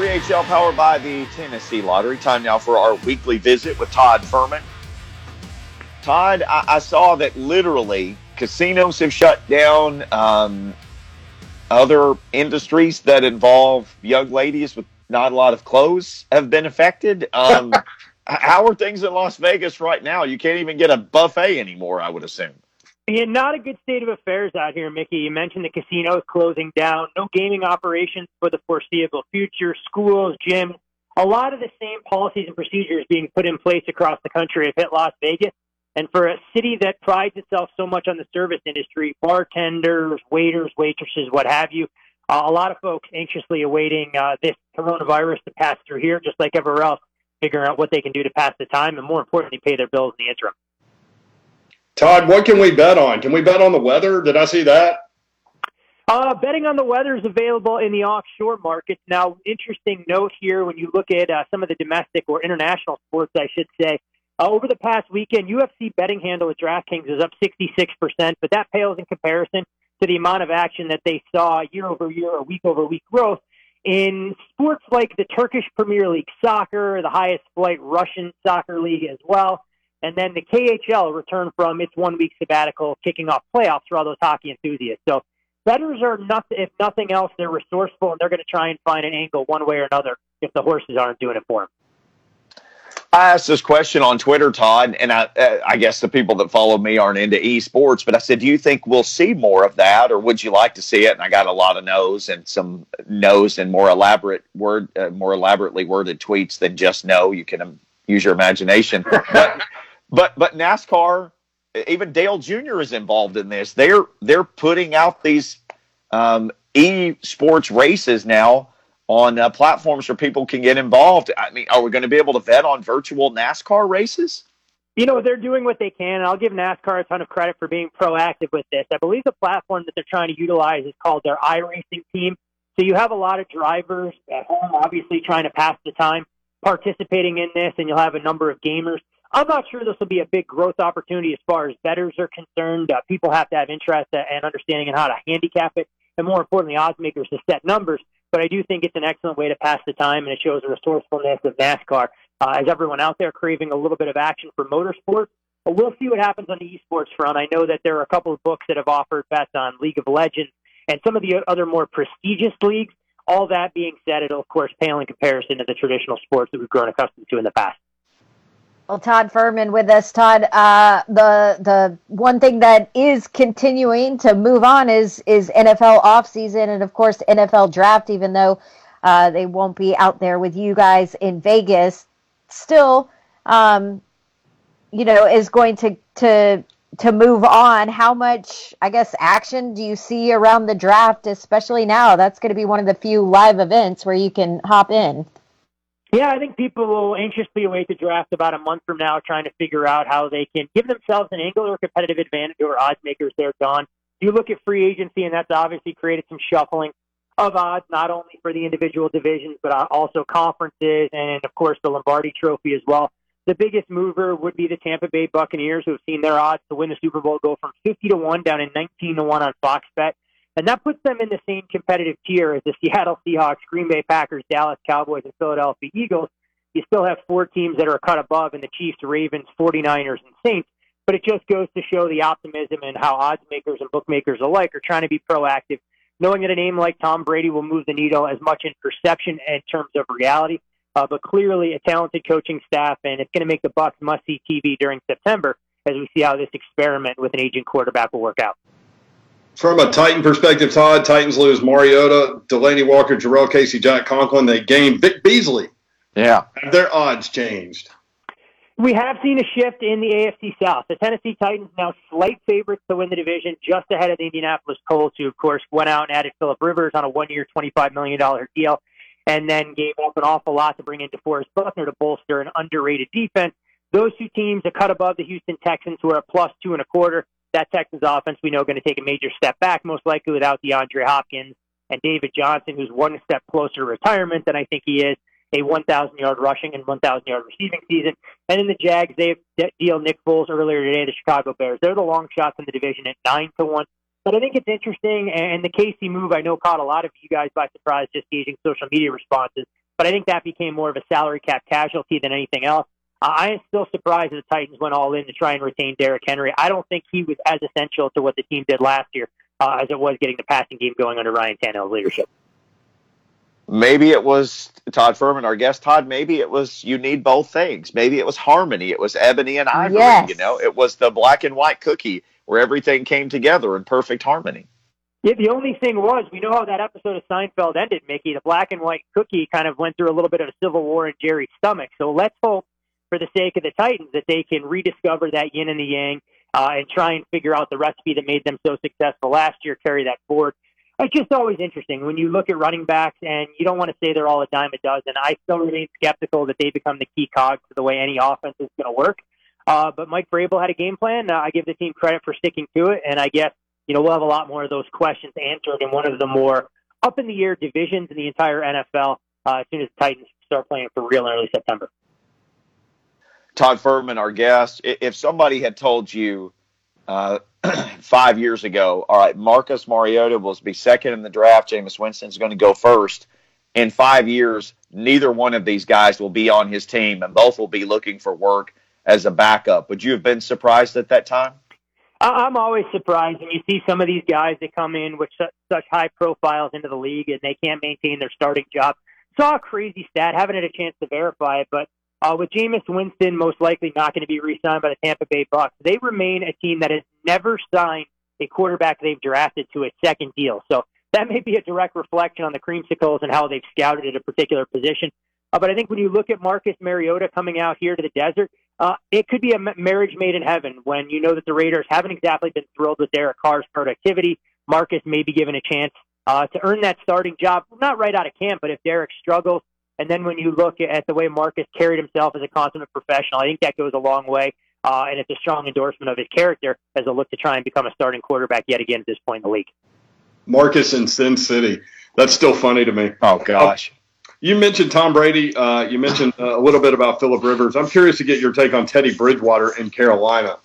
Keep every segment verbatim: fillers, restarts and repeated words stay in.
three H L powered by the Tennessee Lottery. Time now for our weekly visit with Todd Fuhrman. Todd, I, I saw that literally casinos have shut down. Um, other industries that involve young ladies with not a lot of clothes have been affected. Um, how are things in Las Vegas right now? You can't even get a buffet anymore, I would assume. Yeah, not a good state of affairs out here, Mickey. You mentioned the casinos closing down, no gaming operations for the foreseeable future, schools, gyms. A lot of the same policies and procedures being put in place across the country have hit Las Vegas. And for a city that prides itself so much on the service industry, bartenders, waiters, waitresses, what have you, uh, a lot of folks anxiously awaiting uh, this coronavirus to pass through here, just like everywhere else, figuring out what they can do to pass the time and, more importantly, pay their bills in the interim. Todd, what can we bet on? Can we bet on the weather? Did I see that? Uh, betting on the weather is available in the offshore markets. Now, interesting note here, when you look at uh, some of the domestic or international sports, I should say, uh, over the past weekend, U F C betting handle at DraftKings is up sixty-six percent, but that pales in comparison to the amount of action that they saw year over year or week over week growth in sports like the Turkish Premier League soccer, the highest flight Russian soccer league as well. And then the K H L returned from its one-week sabbatical, kicking off playoffs for all those hockey enthusiasts. So bettors are, nothing, if nothing else, they're resourceful, and they're going to try and find an angle one way or another if the horses aren't doing it for them. I asked this question on Twitter, Todd, and I, uh, I guess the people that follow me aren't into esports, but I said, do you think we'll see more of that, or would you like to see it? And I got a lot of no's and some no's and more elaborate word, uh, more elaborately worded tweets than just no. You can um, use your imagination. But, but but NASCAR, even Dale Junior is involved in this. They're they're putting out these um, e-sports races now on uh, platforms where people can get involved. I mean, are we going to be able to bet on virtual NASCAR races? You know, they're doing what they can, and I'll give NASCAR a ton of credit for being proactive with this. I believe the platform that they're trying to utilize is called their iRacing team. So you have a lot of drivers at home, obviously trying to pass the time, participating in this, and you'll have a number of gamers. I'm not sure this will be a big growth opportunity as far as bettors are concerned. Uh, people have to have interest and understanding in how to handicap it, and more importantly, odds makers to set numbers. But I do think it's an excellent way to pass the time, and it shows the resourcefulness of NASCAR. Uh, as everyone out there craving a little bit of action for motorsports, but we'll see what happens on the esports front. I know that there are a couple of books that have offered bets on League of Legends and some of the other more prestigious leagues. All that being said, it'll, of course, pale in comparison to the traditional sports that we've grown accustomed to in the past. Well, Todd Fuhrman with us. Todd, uh, the the one thing that is continuing to move on is is N F L offseason and, of course, N F L draft, even though uh, they won't be out there with you guys in Vegas. Still, um, you know, is going to, to, to move on. How much, I guess, action do you see around the draft, especially now? That's going to be one of the few live events where you can hop in. Yeah, I think people will anxiously await the draft about a month from now, trying to figure out how they can give themselves an angle or competitive advantage over odds makers there, Don. You look at free agency, and that's obviously created some shuffling of odds, not only for the individual divisions, but also conferences and, of course, the Lombardi Trophy as well. The biggest mover would be the Tampa Bay Buccaneers, who have seen their odds to win the Super Bowl go from fifty to one down to nineteen to one on Fox Bet. And that puts them in the same competitive tier as the Seattle Seahawks, Green Bay Packers, Dallas Cowboys, and Philadelphia Eagles. You still have four teams that are a cut above in the Chiefs, Ravens, forty-niners, and Saints. But it just goes to show the optimism and how odds makers and bookmakers alike are trying to be proactive, knowing that a name like Tom Brady will move the needle as much in perception and in terms of reality. Uh, but clearly a talented coaching staff, and it's going to make the Bucs must-see T V during September as we see how this experiment with an aging quarterback will work out. From a Titan perspective, Todd, Titans lose Mariota, Delaney Walker, Jarrell Casey, Jack Conklin. They gain Vic Beasley. Yeah. Have their odds changed? We have seen a shift in the A F C South. The Tennessee Titans now slight favorites to win the division, just ahead of the Indianapolis Colts, who, of course, went out and added Phillip Rivers on a one-year, twenty-five million dollars deal, and then gave up an awful lot to bring in DeForest Buckner to bolster an underrated defense. Those two teams are cut above the Houston Texans, who are at plus two and a quarter. That Texans offense, we know, going to take a major step back, most likely without DeAndre Hopkins and David Johnson, who's one step closer to retirement than I think he is, a one thousand yard rushing and one thousand yard receiving season. And in the Jags, they have deal Nick Foles earlier today, the Chicago Bears. They're the long shots in the division at nine to one. But I think it's interesting, and the K C move I know caught a lot of you guys by surprise, just gauging social media responses. but I think that became more of a salary cap casualty than anything else. Uh, I am still surprised that the Titans went all in to try and retain Derrick Henry. I don't think he was as essential to what the team did last year uh, as it was getting the passing game going under Ryan Tannehill's leadership. Maybe it was Todd Furman, our guest. Todd, maybe it was you need both things. Maybe it was harmony. It was ebony and ivory. Yes. You know, it was the black and white cookie where everything came together in perfect harmony. Yeah, the only thing was, we know how that episode of Seinfeld ended, Mickey. The black and white cookie kind of went through a little bit of a civil war in Jerry's stomach. So let's hope, for the sake of the Titans, that they can rediscover that yin and the yang uh, and try and figure out the recipe that made them so successful last year, carry that forward. It's just always interesting when you look at running backs, and you don't want to say they're all a dime a dozen. I still remain skeptical that they become the key cogs to the way any offense is going to work. Uh, but Mike Vrabel had a game plan. Uh, I give the team credit for sticking to it, and I guess you know we'll have a lot more of those questions answered in one of the more up-in-the-air divisions in the entire N F L uh, as soon as the Titans start playing for real in early September. Todd Furman, our guest, if somebody had told you uh, five years ago, all right, Marcus Mariota will be second in the draft, Jameis Winston's going to go first, in five years, neither one of these guys will be on his team, and both will be looking for work as a backup. Would you have been surprised at that time? I'm always surprised when you see some of these guys that come in with such, such high profiles into the league and they can't maintain their starting job. Saw a crazy stat, haven't had a chance to verify it, but uh, with Jameis Winston most likely not going to be re-signed by the Tampa Bay Bucs, they remain a team that has never signed a quarterback they've drafted to a second deal. So that may be a direct reflection on the creamsicles and how they've scouted at a particular position. Uh, but I think when you look at Marcus Mariota coming out here to the desert, uh, it could be a marriage made in heaven when you know that the Raiders haven't exactly been thrilled with Derek Carr's productivity. Marcus may be given a chance uh, to earn that starting job, not right out of camp, but if Derek struggles. And then when you look at the way Marcus carried himself as a consummate professional, I think that goes a long way. Uh, and it's a strong endorsement of his character as a look to try and become a starting quarterback yet again at this point in the league. Marcus in Sin City. That's still funny to me. Oh, gosh. Uh, you mentioned Tom Brady. Uh, you mentioned uh, a little bit about Phillip Rivers. I'm curious to get your take on Teddy Bridgewater in Carolina.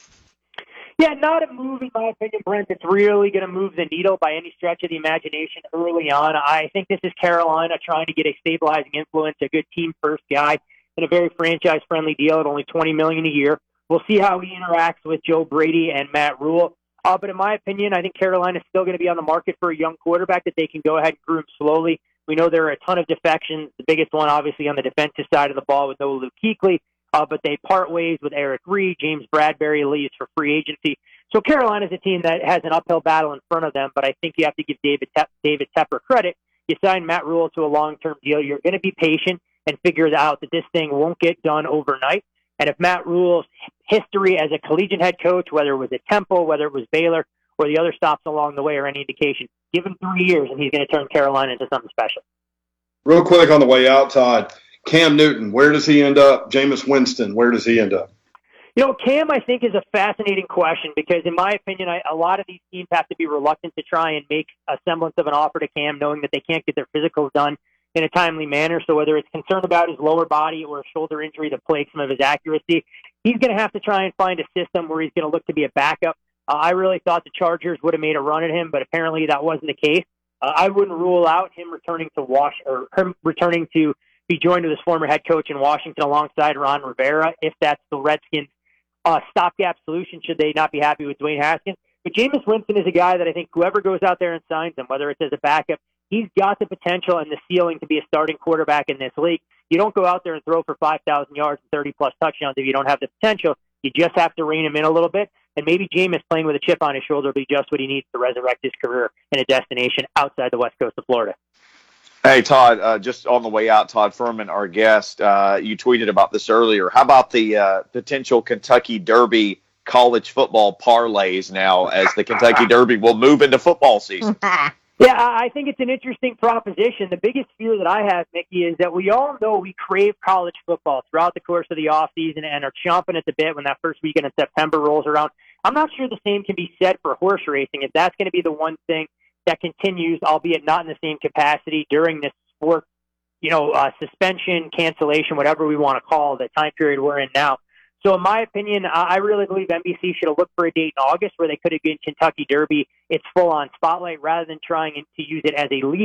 Yeah, not a move, in my opinion, Brent, that's really going to move the needle by any stretch of the imagination early on. I think this is Carolina trying to get a stabilizing influence, a good team-first guy, in a very franchise-friendly deal at only twenty million dollars a year. We'll see how he interacts with Joe Brady and Matt Rule. Uh, but in my opinion, I think Carolina is still going to be on the market for a young quarterback that they can go ahead and groom slowly. We know there are a ton of defections, the biggest one obviously on the defensive side of the ball with no Luke Kuechly. Uh, but they part ways with Eric Reed. James Bradbury leaves for free agency. So Carolina's a team that has an uphill battle in front of them, but I think you have to give David Te- David Tepper credit. You sign Matt Rule to a long-term deal. You're going to be patient and figure out that this thing won't get done overnight. And if Matt Rule's history as a collegiate head coach, whether it was at Temple, whether it was Baylor, or the other stops along the way are any indication, give him three years and he's going to turn Carolina into something special. Real quick on the way out, Todd. Cam Newton, where does he end up? Jameis Winston, where does he end up? You know, Cam, I think, is a fascinating question because, in my opinion, I, a lot of these teams have to be reluctant to try and make a semblance of an offer to Cam, knowing that they can't get their physicals done in a timely manner. So whether it's concerned about his lower body or a shoulder injury that plagues some of his accuracy, he's going to have to try and find a system where he's going to look to be a backup. Uh, I really thought the Chargers would have made a run at him, but apparently that wasn't the case. Uh, I wouldn't rule out him returning to Wash or him returning to be joined with his former head coach in Washington alongside Ron Rivera, if that's the Redskins' uh, stopgap solution, should they not be happy with Dwayne Haskins. But Jameis Winston is a guy that I think whoever goes out there and signs him, whether it's as a backup, he's got the potential and the ceiling to be a starting quarterback in this league. You don't go out there and throw for five thousand yards and thirty-plus touchdowns if you don't have the potential. You just have to rein him in a little bit. And maybe Jameis playing with a chip on his shoulder will be just what he needs to resurrect his career in a destination outside the west coast of Florida. Hey, Todd, uh, just on the way out, Todd Furman, our guest, uh, you tweeted about this earlier. How about the uh, potential Kentucky Derby college football parlays now as the Kentucky Derby will move into football season? Yeah, I think it's an interesting proposition. The biggest fear that I have, Mickey, is that we all know we crave college football throughout the course of the offseason and are chomping at the bit when that first weekend in September rolls around. I'm not sure the same can be said for horse racing. If that's going to be the one thing that continues, albeit not in the same capacity during this sport, you know, uh, suspension, cancellation, whatever we want to call the time period we're in now. So in my opinion, I really believe N B C should have looked for a date in August where they could have given Kentucky Derby its full-on spotlight rather than trying to use it as a lead-in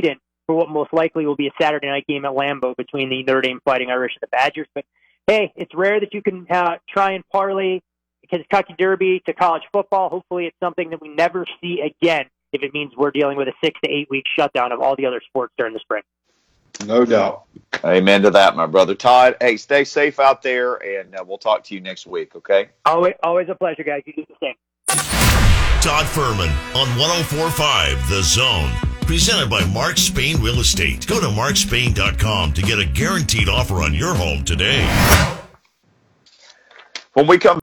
for what most likely will be a Saturday night game at Lambeau between the Notre Dame Fighting Irish and the Badgers. But hey, it's rare that you can uh, try and parlay the Kentucky Derby to college football. Hopefully it's something that we never see again if it means we're dealing with a six to eight week shutdown of all the other sports during the spring. No doubt. Amen to that, my brother. Todd, hey, stay safe out there, and uh, we'll talk to you next week, okay? Always, always a pleasure, guys. You do the same. Todd Furman on one oh four point five The Zone. Presented by Mark Spain Real Estate. Go to mark spain dot com to get a guaranteed offer on your home today. When we come